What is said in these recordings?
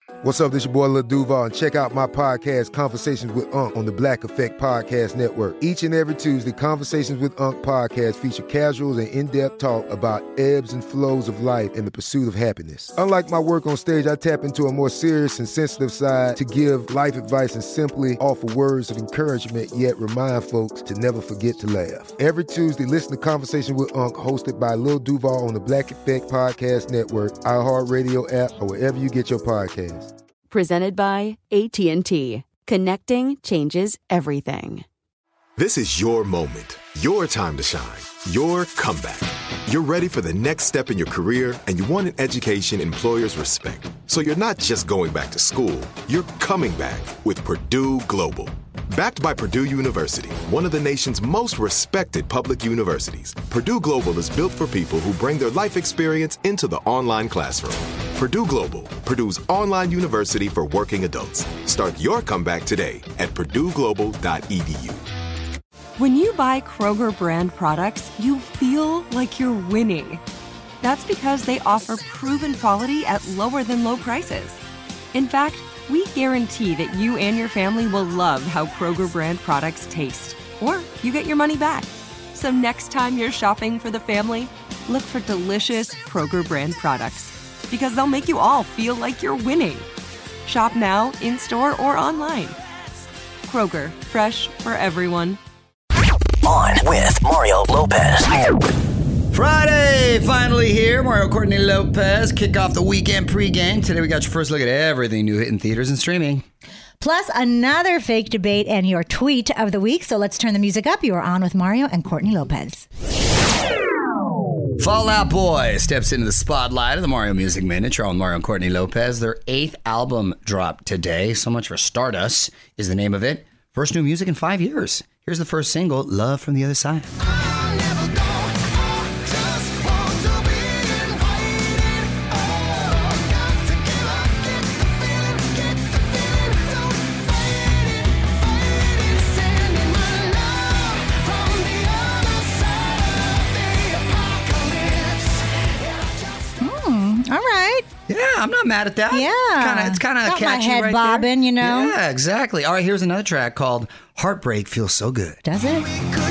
What's up, this your boy Lil Duval, and check out my podcast, Conversations with Unc, on the Black Effect Podcast Network. Each and every Tuesday, Conversations with Unc podcast feature casuals and in-depth talk about ebbs and flows of life and the pursuit of happiness. Unlike my work on stage, I tap into a more serious and sensitive side to give life advice and simply offer words of encouragement, yet remind folks to never forget to laugh. Every Tuesday, listen to Conversations with Unc, hosted by Lil Duval on the Black Effect Podcast Network, iHeartRadio app, or wherever you get your podcasts. Presented by AT&T. Connecting changes everything. This is your moment, your time to shine, your comeback. You're ready for the next step in your career, and you want an education employers respect. So you're not just going back to school, you're coming back with Purdue Global. Backed by Purdue University, one of the nation's most respected public universities, Purdue Global is built for people who bring their life experience into the online classroom. Purdue Global, Purdue's online university for working adults. Start your comeback today at purdueglobal.edu. When you buy Kroger brand products, you feel like you're winning. That's because they offer proven quality at lower than low prices. In fact, we guarantee that you and your family will love how Kroger brand products taste, or you get your money back. So next time you're shopping for the family, look for delicious Kroger brand products, because they'll make you all feel like you're winning. Shop now, in-store, or online. Kroger, fresh for everyone. On with Mario Lopez. Friday, finally here. Mario Courtney Lopez, kick off the weekend pregame. Today we got your first look at everything new hitting theaters and streaming. Plus another fake debate and your tweet of the week. So let's turn the music up. You are on with Mario and Courtney Lopez. Fall Out Boy steps into the spotlight of the Mario Music Minute. You're on Mario and Courtney Lopez. Their 8th album dropped today. So Much for Stardust is the name of it. First new music in 5 years. Here's the first single, Love from the Other Side. All right. Yeah, I'm not mad at that. Yeah. It's kind of Got catchy my head right bobbing, there. you know? Yeah, exactly. All right, here's another track called Heartbreak Feels So Good. Does it?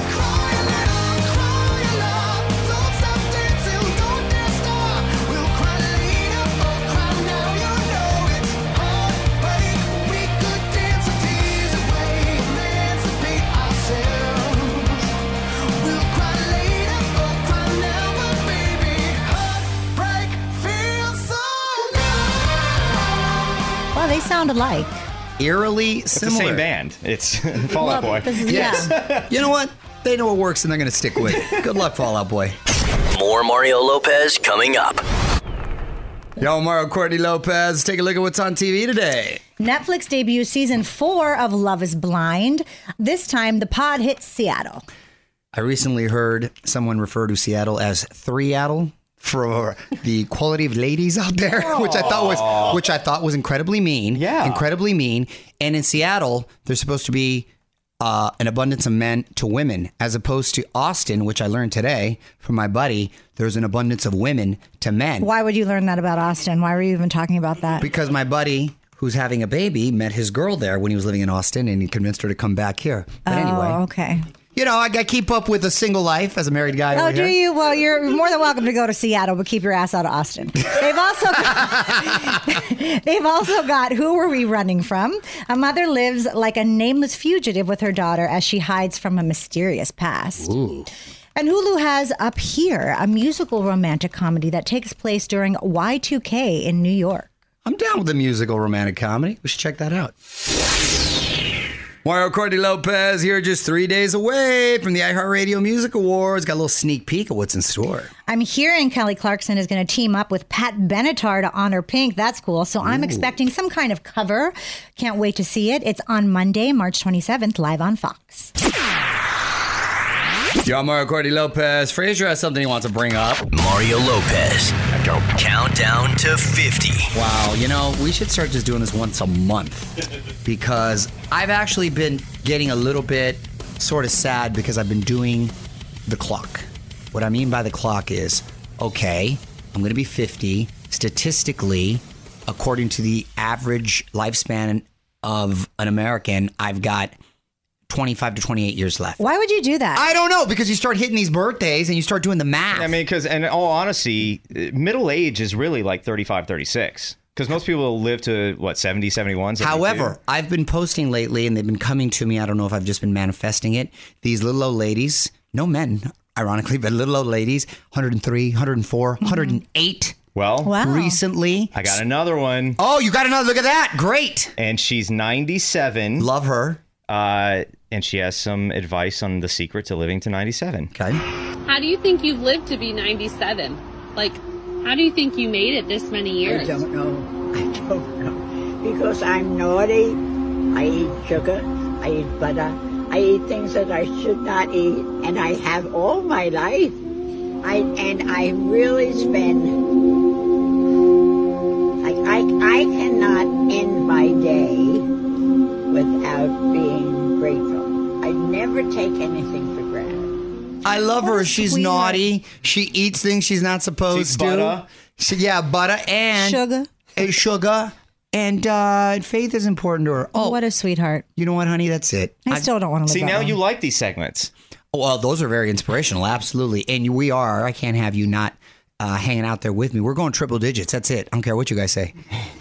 Well, they sound alike. Eerily It's similar. the same band. It's Fall Out Boy. Yes. Yeah. You know what? They know what works and they're going to stick with it. Good luck, Fall Out Boy. More Mario Lopez coming up. Yo, Mario Courtney Lopez. Let's take a look at what's on TV today. Netflix debuts season 4 of Love is Blind. This time, the pod hits Seattle. I recently heard someone refer to Seattle as Threeattle for the quality of ladies out there, which I thought was incredibly mean. Yeah. Incredibly mean. And in Seattle, there's supposed to be an abundance of men to women, as opposed to Austin, which I learned today from my buddy. There's an abundance of women to men. Why would you learn that about Austin? Why were you even talking about that? Because my buddy, who's having a baby, met his girl there when he was living in Austin, and he convinced her to come back here. But anyway, okay. you know, I keep up with a single life as a married guy. Oh, over do here. you? Well, you're more than welcome to go to Seattle, but keep your ass out of Austin. They've also got Who Were We Running From? A mother lives like a nameless fugitive with her daughter as she hides from a mysterious past. Ooh. And Hulu has Up Here, a musical romantic comedy that takes place during Y2K in New York. I'm down with the musical romantic comedy. We should check that out. Mario Courtney Lopez here, just 3 days away from the iHeartRadio Music Awards. Got a little sneak peek of what's in store. I'm hearing Kelly Clarkson is going to team up with Pat Benatar to honor Pink. That's cool. So I'm expecting some kind of cover. Can't wait to see it. It's on Monday, March 27th, live on Fox. Yo, Mario Courtney Lopez. Fraser has something he wants to bring up. Mario Lopez. Countdown to 50. Wow, you know, we should start just doing this once a month because I've actually been getting a little bit sort of sad because I've been doing the clock. What I mean by the clock is, okay, I'm going to be 50. Statistically, according to the average lifespan of an American, I've got 25 to 28 years left. Why would you do that? I don't know, because you start hitting these birthdays and you start doing the math. I mean, because in all honesty, middle age is really like 35, 36. Because most people live to, 70, 71, 72? However, I've been posting lately and they've been coming to me. I don't know if I've just been manifesting it. These little old ladies, no men, ironically, but little old ladies, 103, 104, 108. Well, recently. I got another one. Oh, you got another. Look at that. Great. And she's 97. Love her. And she has some advice on the secret to living to 97. Okay. How do you think you've lived to be 97? Like, how do you think you made it this many years? I don't know. Because I'm naughty. I eat sugar. I eat butter. I eat things that I should not eat. And I have all my life. I really spend... I cannot end my day without being grateful. I never take anything for granted. I love her. She's naughty. She eats things she's not supposed to. Butter. Butter and sugar. And faith is important to her. Oh, what a sweetheart. You know what, honey? That's it. I still don't want to live See, that now long. you like these segments. Well, those are very inspirational. Absolutely. And we are. I can't have you not hanging out there with me. We're going triple digits. That's it. I don't care what you guys say.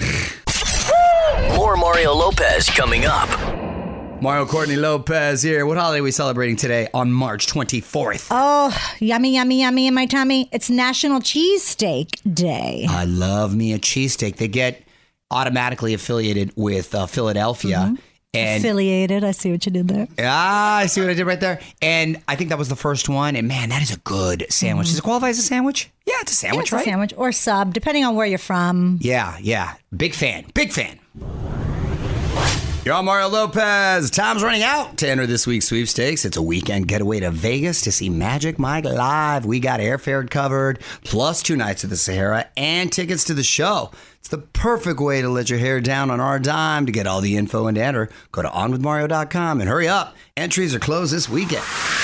More Mario Lopez coming up. Mario Courtney Lopez here. What holiday are we celebrating today on March 24th? Oh, yummy, yummy, yummy in my tummy. It's National Cheesesteak Day. I love me a cheesesteak. They get automatically affiliated with Philadelphia. And affiliated. I see what you did there. I see what I did right there. And I think that was the first one. And man, that is a good sandwich. Does it qualify as a sandwich? Yeah, it's a sandwich, it's right? a sandwich or sub, depending on where you're from. Yeah. Big fan. You're on Mario Lopez. Time's running out to enter this week's sweepstakes. It's a weekend getaway to Vegas to see Magic Mike live. We got airfare covered, plus 2 nights at the Sahara and tickets to the show. It's the perfect way to let your hair down on our dime. To get all the info and to enter, go to onwithmario.com and hurry up. Entries are closed this weekend.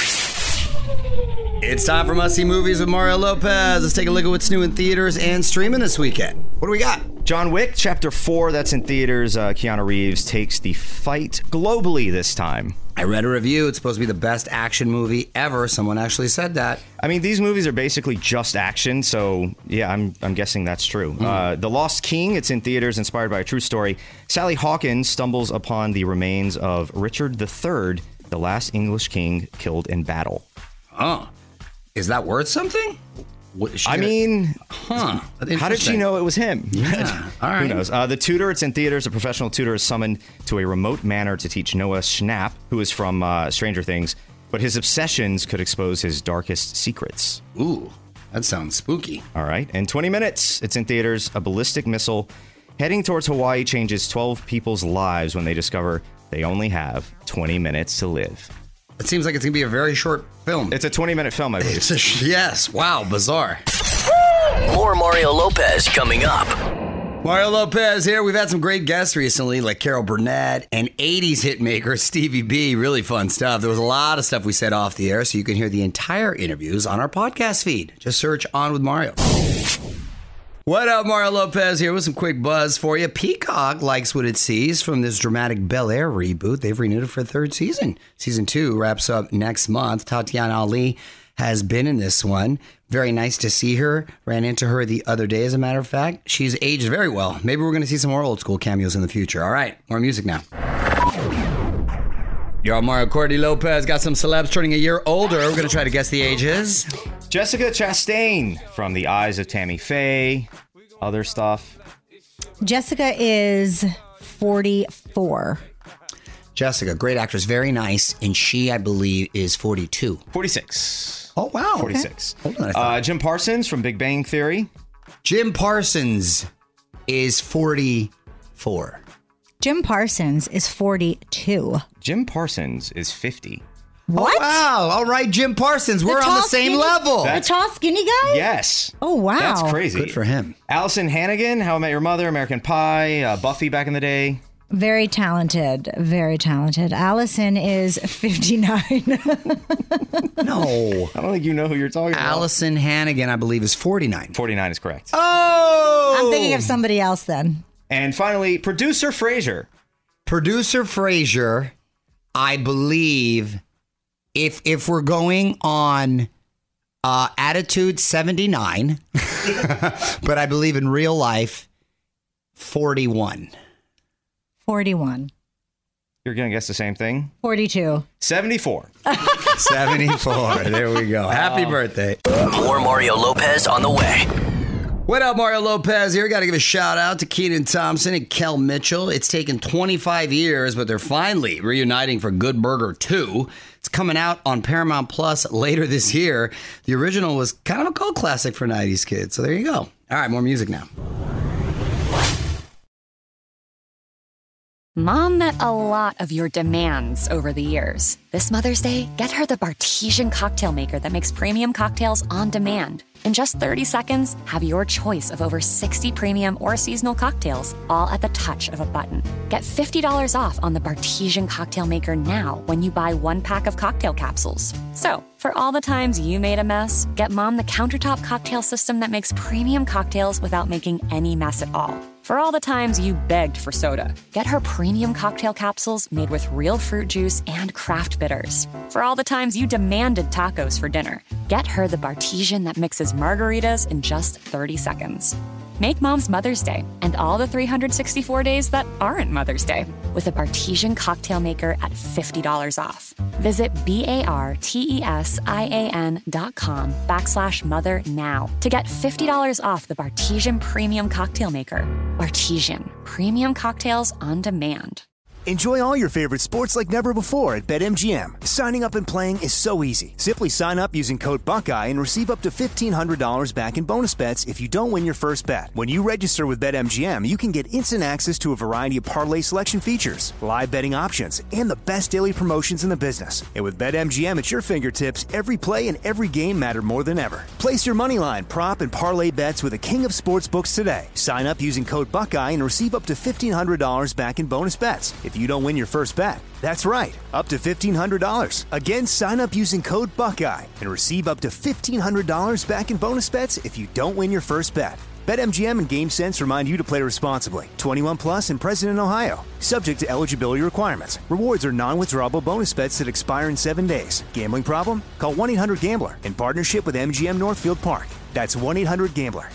It's time for Must See Movies with Mario Lopez. Let's take a look at what's new in theaters and streaming this weekend. What do we got? John Wick, Chapter 4, that's in theaters. Keanu Reeves takes the fight globally this time. I read a review. It's supposed to be the best action movie ever. Someone actually said that. I mean, these movies are basically just action, so yeah, I'm guessing that's true. The Lost King, it's in theaters, inspired by a true story. Sally Hawkins stumbles upon the remains of Richard III, the last English king killed in battle. Oh, is that worth something? How did she know it was him? Yeah, all right. Who knows? The Tutor, it's in theaters. A professional tutor is summoned to a remote manor to teach Noah Schnapp, who is from Stranger Things, but his obsessions could expose his darkest secrets. Ooh, that sounds spooky. All right. In 20 minutes, it's in theaters. A ballistic missile heading towards Hawaii changes 12 people's lives when they discover they only have 20 minutes to live. It seems like it's going to be a very short film. It's a 20-minute film, I believe. Yes. Wow. Bizarre. More Mario Lopez coming up. Mario Lopez here. We've had some great guests recently, like Carol Burnett and 80s hitmaker Stevie B. Really fun stuff. There was a lot of stuff we said off the air, so you can hear the entire interviews on our podcast feed. Just search On With Mario. What up, Mario Lopez here with some quick buzz for you. Peacock likes what it sees from this dramatic Bel Air reboot. They've renewed it for a 3rd season. Season 2 wraps up next month. Tatiana Ali has been in this one. Very nice to see her. Ran into her the other day, as a matter of fact. She's aged very well. Maybe we're going to see some more old school cameos in the future. All right, more music now. You're on Mario Courtney Lopez. Got some celebs turning a year older. We're going to try to guess the ages. Jessica Chastain from The Eyes of Tammy Faye. Other stuff. Jessica is 44. Jessica, great actress, very nice. And she, I believe, is 42. 46. Oh, wow. 46. Okay. Jim Parsons from Big Bang Theory. Jim Parsons is 44. Jim Parsons is 42. Jim Parsons is 50. What? Oh, wow. All right, Jim Parsons. We're on the same level. The tall, skinny guy? Yes. Oh, wow. That's crazy. Good for him. Allison Hannigan, How I Met Your Mother, American Pie, Buffy back in the day. Very talented. Very talented. Allison is 59. No. I don't think you know who you're talking about. Allison Hannigan, I believe, is 49. 49 is correct. Oh! I'm thinking of somebody else then. And finally, producer Frasier. Producer Frasier, I believe, if we're going on attitude 79, but I believe in real life, 41. 41. You're going to guess the same thing? 42. 74. 74. There we go. Happy birthday. More Mario Lopez on the way. What up, Mario Lopez here. Got to give a shout out to Kenan Thompson and Kel Mitchell. It's taken 25 years, but they're finally reuniting for Good Burger 2. It's coming out on Paramount Plus later this year. The original was kind of a cult classic for 90s kids, so there you go. All right, more music now. Mom met a lot of your demands over the years. This Mother's Day, get her the Bartesian cocktail maker that makes premium cocktails on demand. In just 30 seconds, have your choice of over 60 premium or seasonal cocktails, all at the touch of a button. Get $50 off on the Bartesian cocktail maker now when you buy 1 pack of cocktail capsules. So, for all the times you made a mess, get Mom the countertop cocktail system that makes premium cocktails without making any mess at all. For all the times you begged for soda, get her premium cocktail capsules made with real fruit juice and craft bitters. For all the times you demanded tacos for dinner, get her the Bartesian that mixes margaritas in just 30 seconds. Make Mom's Mother's Day and all the 364 days that aren't Mother's Day with a Bartesian cocktail maker at $50 off. Visit BARTESIAN.com/mother now to get $50 off the Bartesian Premium Cocktail Maker. Bartesian, premium cocktails on demand. Enjoy all your favorite sports like never before at BetMGM. Signing up and playing is so easy. Simply sign up using code Buckeye and receive up to $1,500 back in bonus bets if you don't win your first bet. When you register with BetMGM, you can get instant access to a variety of parlay selection features, live betting options, and the best daily promotions in the business. And with BetMGM at your fingertips, every play and every game matter more than ever. Place your moneyline, prop, and parlay bets with the king of sportsbooks today. Sign up using code Buckeye and receive up to $1,500 back in bonus bets if you don't win your first bet. That's right, up to $1,500. Again, sign up using code Buckeye and receive up to $1,500 back in bonus bets if you don't win your first bet. BetMGM and GameSense remind you to play responsibly. 21 plus and present in Ohio. Subject to eligibility requirements. Rewards are non-withdrawable bonus bets that expire in 7 days. Gambling problem? Call 1-800-GAMBLER in partnership with MGM Northfield Park. That's 1-800-GAMBLER.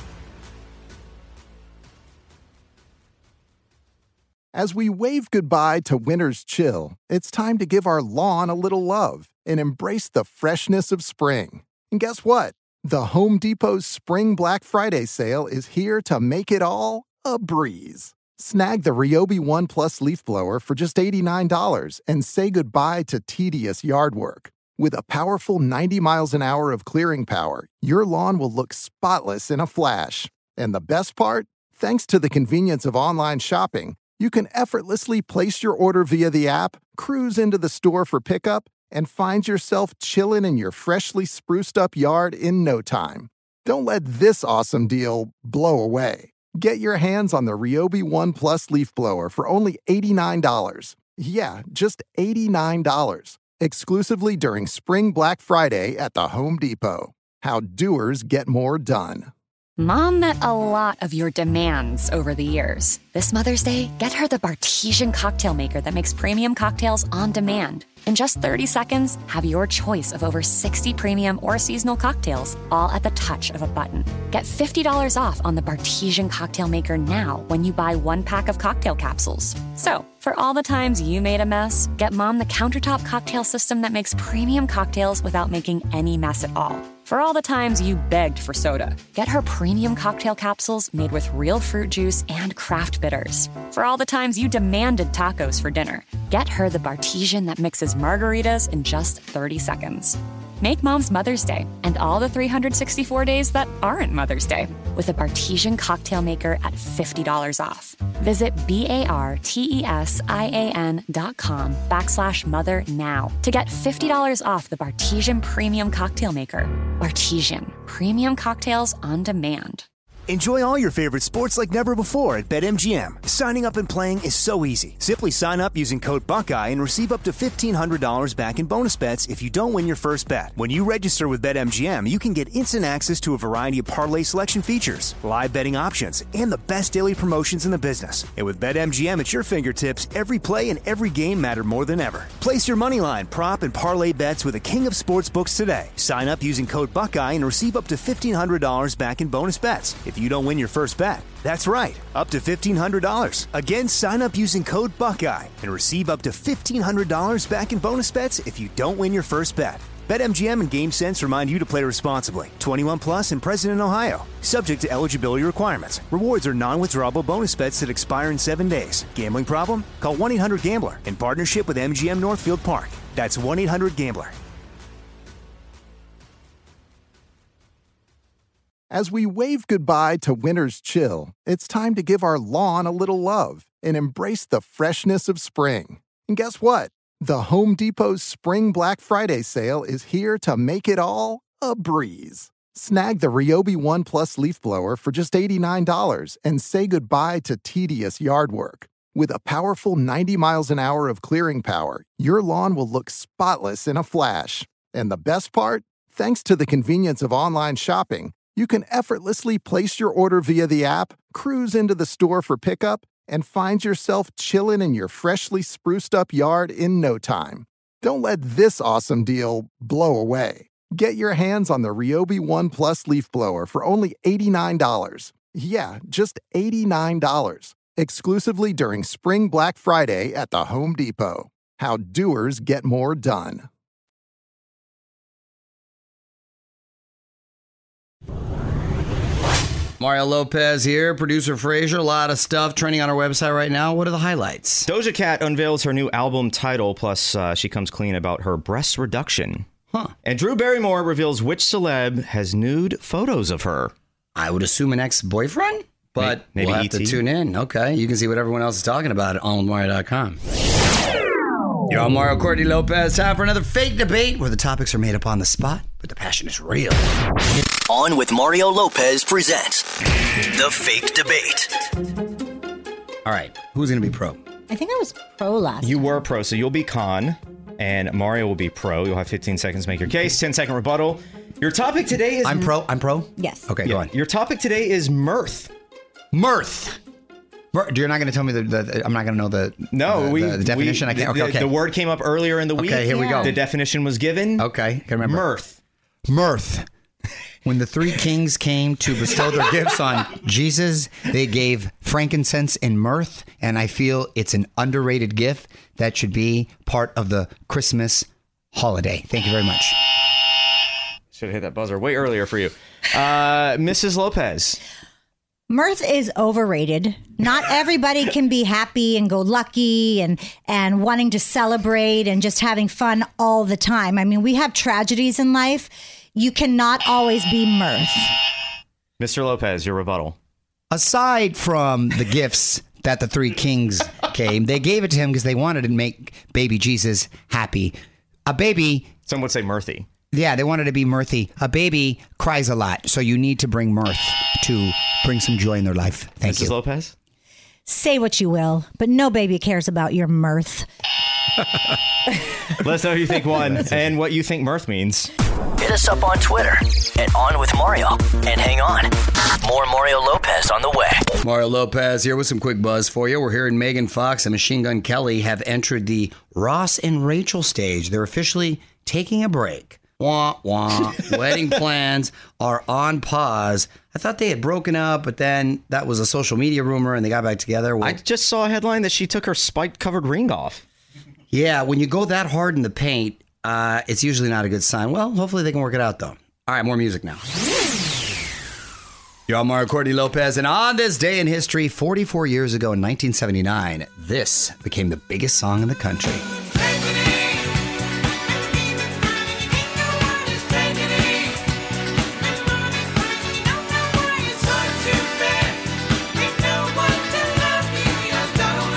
As we wave goodbye to winter's chill, it's time to give our lawn a little love and embrace the freshness of spring. And guess what? The Home Depot's Spring Black Friday sale is here to make it all a breeze. Snag the Ryobi One Plus leaf blower for just $89 and say goodbye to tedious yard work. With a powerful 90 miles an hour of clearing power, your lawn will look spotless in a flash. And the best part? Thanks to the convenience of online shopping, you can effortlessly place your order via the app, cruise into the store for pickup, and find yourself chilling in your freshly spruced up yard in no time. Don't let this awesome deal blow away. Get your hands on the Ryobi One Plus leaf blower for only $89. Yeah, just $89. Exclusively during Spring Black Friday at the Home Depot. How doers get more done. Mom met a lot of your demands over the years. This Mother's Day, get her the Bartesian cocktail maker that makes premium cocktails on demand. In just 30 seconds, have your choice of over 60 premium or seasonal cocktails, all at the touch of a button. Get $50 off on the Bartesian cocktail maker now when you buy 1 pack of cocktail capsules. So, for all the times you made a mess, get Mom the countertop cocktail system that makes premium cocktails without making any mess at all. For all the times you begged for soda, get her premium cocktail capsules made with real fruit juice and craft bitters. For all the times you demanded tacos for dinner, get her the Bartesian that mixes margaritas in just 30 seconds. Make Mom's Mother's Day and all the 364 days that aren't Mother's Day with a Bartesian cocktail maker at $50 off. Visit BARTESIAN.com/mother now to get $50 off the Bartesian Premium Cocktail Maker. Bartesian, premium cocktails on demand. Enjoy all your favorite sports like never before at BetMGM. Signing up and playing is so easy. Simply sign up using code Buckeye and receive up to $1,500 back in bonus bets if you don't win your first bet. When you register with BetMGM, you can get instant access to a variety of parlay selection features, live betting options, and the best daily promotions in the business. And with BetMGM at your fingertips, every play and every game matter more than ever. Place your moneyline, prop, and parlay bets with the king of sportsbooks today. Sign up using code Buckeye and receive up to $1,500 back in bonus bets if you don't win your first bet. That's right, up to $1,500. Again, sign up using code Buckeye and receive up to $1,500 back in bonus bets if you don't win your first bet. BetMGM and GameSense remind you to play responsibly. 21 plus and present in Ohio. Subject to eligibility requirements. Rewards are non-withdrawable bonus bets that expire in 7 days. Gambling problem? Call 1-800-GAMBLER in partnership with MGM Northfield Park. That's 1-800-GAMBLER. As we wave goodbye to winter's chill, it's time to give our lawn a little love and embrace the freshness of spring. And guess what? The Home Depot's Spring Black Friday sale is here to make it all a breeze. Snag the Ryobi One Plus leaf blower for just $89 and say goodbye to tedious yard work. With a powerful 90 miles an hour of clearing power, your lawn will look spotless in a flash. And the best part? Thanks to the convenience of online shopping, you can effortlessly place your order via the app, cruise into the store for pickup, and find yourself chilling in your freshly spruced up yard in no time. Don't let this awesome deal blow away. Get your hands on the Ryobi One Plus leaf blower for only $89. Yeah, just $89. Exclusively during Spring Black Friday at the Home Depot. How doers get more done. Mario Lopez here, producer Frazier. A lot of stuff trending on our website right now. What are the highlights? Doja Cat unveils her new album title, plus she comes clean about her breast reduction. And Drew Barrymore reveals which celeb has nude photos of her. I would assume an ex-boyfriend, but maybe we'll have ET. to tune in. Okay, you can see what everyone else is talking about at onwithmario.com. You're on Mario Courtney Lopez. Time for another fake debate where the topics are made up on the spot, but the passion is real. On with Mario Lopez presents The Fake Debate. All right, who's going to be pro? I think I was pro last You time. were pro, so you'll be con, and Mario will be pro. You'll have 15 seconds to make your case, 10-second rebuttal. Your topic today is... I'm pro? Yes. Okay, go on. Your topic today is mirth. Mirth. You're not going to tell me the I'm not going to know the definition? I can't. Okay. The word came up earlier in the week. Okay, here we go. The definition was given. Okay, I remember. Mirth. When the three kings came to bestow their gifts on Jesus, they gave frankincense and myrrh, and I feel it's an underrated gift that should be part of the Christmas holiday. Thank you very much. Should have hit that buzzer way earlier for you. Mrs. Lopez. Mirth is overrated. Not everybody can be happy and go lucky and wanting to celebrate and just having fun all the time. I mean, we have tragedies in life. You cannot always be mirth. Mr. Lopez, your rebuttal. Aside from the gifts that the three kings came, they gave it to him because they wanted to make baby Jesus happy. A baby... Some would say mirthy. Yeah, they wanted to be mirthy. A baby cries a lot, so you need to bring mirth to bring some joy in their life. Thank you. Mrs. Lopez? Say what you will, but no baby cares about your mirth. Let us know who you think won and what you think mirth means. Hit us up on Twitter at On With Mario. And hang on, more Mario Lopez on the way. Mario Lopez here with some quick buzz for you. We're hearing Megan Fox and Machine Gun Kelly have entered the Ross and Rachel stage. They're officially taking a break. Wah, wah. Wedding plans are on pause. I thought they had broken up, but then that was a social media rumor and they got back together. I just saw a headline that she took her spike-covered ring off. Yeah, when you go that hard in the paint, it's usually not a good sign. Well, hopefully they can work it out, though. All right, more music now. You're on Mario Courtney Lopez, and on this day in history, 44 years ago in 1979, this became the biggest song in the country.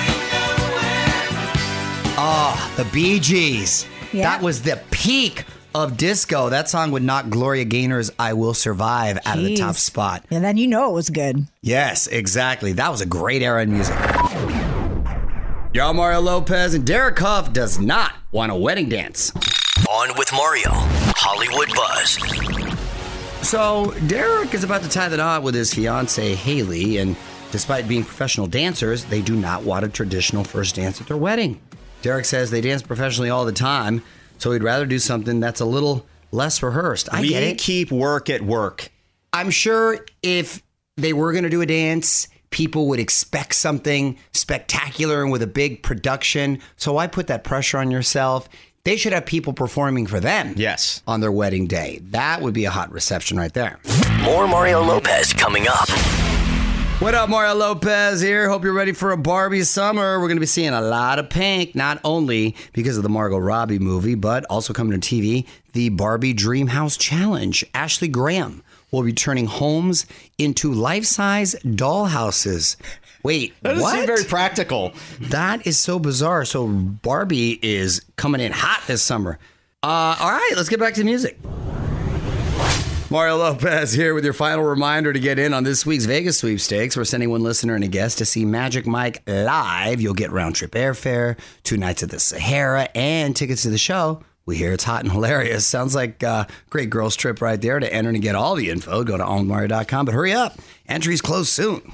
The Bee Gees. Yeah. That was the peak of disco. That song would knock Gloria Gaynor's I Will Survive out of the top spot. And then you know it was good. Yes, exactly. That was a great era in music. Y'all, Mario Lopez, and Derek Huff does not want a wedding dance. On with Mario, Hollywood Buzz. So Derek is about to tie the knot with his fiancée, Haley, and despite being professional dancers, they do not want a traditional first dance at their wedding. Derek says they dance professionally all the time, so he'd rather do something that's a little less rehearsed. I get it. We keep work at work. I'm sure if they were going to do a dance, people would expect something spectacular and with a big production. So why put that pressure on yourself? They should have people performing for them. Yes. On their wedding day. That would be a hot reception right there. More Mario Lopez coming up. What up, Mario Lopez here. Hope you're ready for a Barbie summer. We're going to be seeing a lot of pink, not only because of the Margot Robbie movie, but also coming to TV, the Barbie Dream House Challenge. Ashley Graham will be turning homes into life-size dollhouses. Wait, that doesn't what? seem very practical. That is so bizarre. So Barbie is coming in hot this summer. All right, let's get back to the music. Mario Lopez here with your final reminder to get in on this week's Vegas sweepstakes. We're sending one listener and a guest to see Magic Mike live. You'll get round-trip airfare, 2 nights at the Sahara, and tickets to the show. We hear it's hot and hilarious. Sounds like a great girls trip right there. To enter and get all the info, go to onwithmario.com. But hurry up. Entries close soon.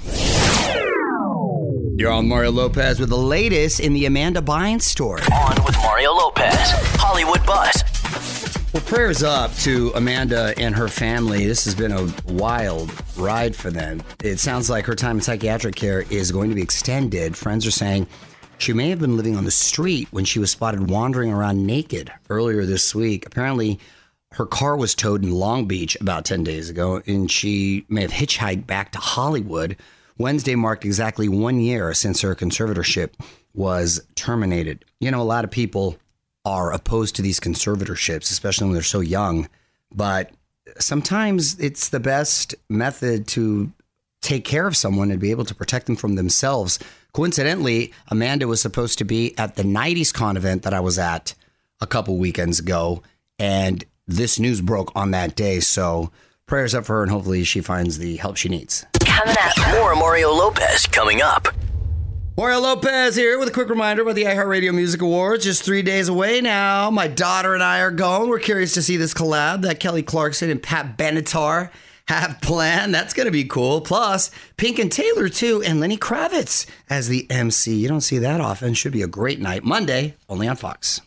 You're on Mario Lopez with the latest in the Amanda Bynes story. On with Mario Lopez, Hollywood Buzz. Well, prayers up to Amanda and her family. This has been a wild ride for them. It sounds like her time in psychiatric care is going to be extended. Friends are saying she may have been living on the street when she was spotted wandering around naked earlier this week. Apparently, her car was towed in Long Beach about 10 days ago, and she may have hitchhiked back to Hollywood. Wednesday marked exactly 1 year since her conservatorship was terminated. You know, a lot of people are opposed to these conservatorships, especially when they're so young. But sometimes it's the best method to take care of someone and be able to protect them from themselves. Coincidentally, Amanda was supposed to be at the 90s Con event that I was at a couple weekends ago, and this news broke on that day. So prayers up for her, and hopefully she finds the help she needs. Coming up, more Mario Lopez coming up. Mario Lopez here with a quick reminder about the iHeartRadio Music Awards. Just 3 days away now. My daughter and I are going. We're curious to see this collab that Kelly Clarkson and Pat Benatar have planned. That's going to be cool. Plus, Pink and Taylor, too, and Lenny Kravitz as the MC. You don't see that often. Should be a great night. Monday, only on Fox.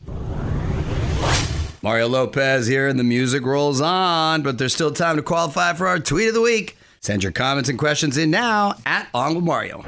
Mario Lopez here, and the music rolls on, but there's still time to qualify for our Tweet of the Week. Send your comments and questions in now at On With Mario.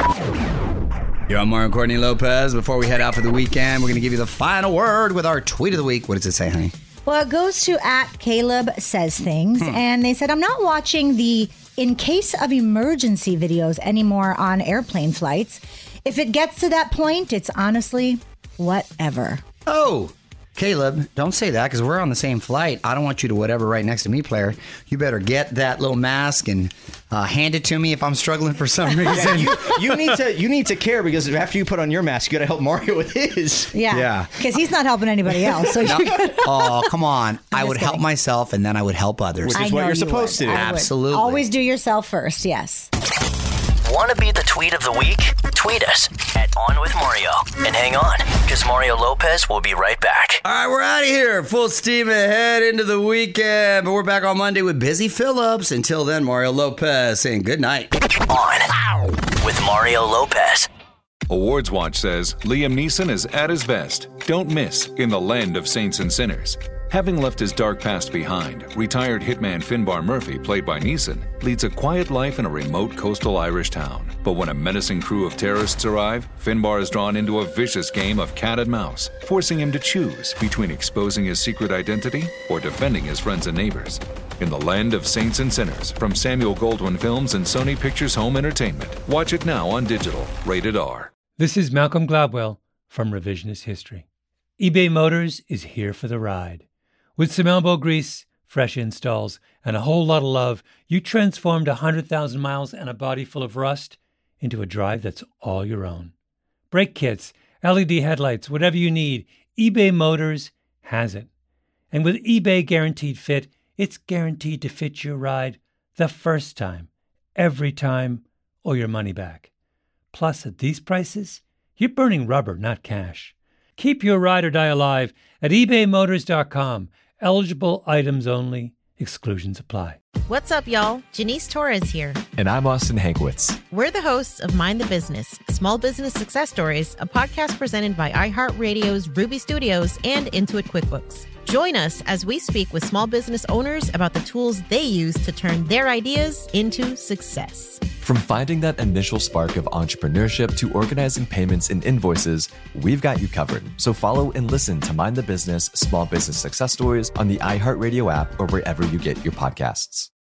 You're on Mario and Courtney Lopez. Before we head out for the weekend, we're going to give you the final word with our Tweet of the Week. What does it say, honey? Well, it goes to @CalebSaysThings, and they said, I'm not watching the in case of emergency videos anymore on airplane flights. If it gets to that point, it's honestly whatever. Oh, Caleb, don't say that because we're on the same flight. I don't want you to whatever right next to me, player. You better get that little mask and hand it to me if I'm struggling for some reason. you need to care because after you put on your mask, you got to help Mario with his. Yeah. Because he's not helping anybody else. So oh, come on. I would help myself and then I would help others. Which is what you're supposed to do. Absolutely. Always do yourself first. Yes. Want to be the tweet of the week? Tweet us at On With Mario. And hang on, because Mario Lopez will be right back. All right, we're out of here. Full steam ahead into the weekend. But we're back on Monday with Busy Phillips. Until then, Mario Lopez saying good night. On with Mario Lopez. Awards Watch says Liam Neeson is at his best. Don't miss In the Land of Saints and Sinners. Having left his dark past behind, retired hitman Finbar Murphy, played by Neeson, leads a quiet life in a remote coastal Irish town. But when a menacing crew of terrorists arrive, Finbar is drawn into a vicious game of cat and mouse, forcing him to choose between exposing his secret identity or defending his friends and neighbors. In the Land of Saints and Sinners, from Samuel Goldwyn Films and Sony Pictures Home Entertainment. Watch it now on digital. Rated R. This is Malcolm Gladwell from Revisionist History. eBay Motors is here for the ride. With some elbow grease, fresh installs, and a whole lot of love, you transformed 100,000 miles and a body full of rust into a drive that's all your own. Brake kits, LED headlights, whatever you need, eBay Motors has it. And with eBay Guaranteed Fit, it's guaranteed to fit your ride the first time, every time, or your money back. Plus, at these prices, you're burning rubber, not cash. Keep your ride or die alive at ebaymotors.com. Eligible items only. Exclusions apply. What's up, y'all? Janice Torres here. And I'm Austin Hankwitz. We're the hosts of Mind the Business, Small Business Success Stories, a podcast presented by iHeartRadio's Ruby Studios and Intuit QuickBooks. Join us as we speak with small business owners about the tools they use to turn their ideas into success. From finding that initial spark of entrepreneurship to organizing payments and invoices, we've got you covered. So follow and listen to Mind the Business Small Business Success Stories on the iHeartRadio app or wherever you get your podcasts.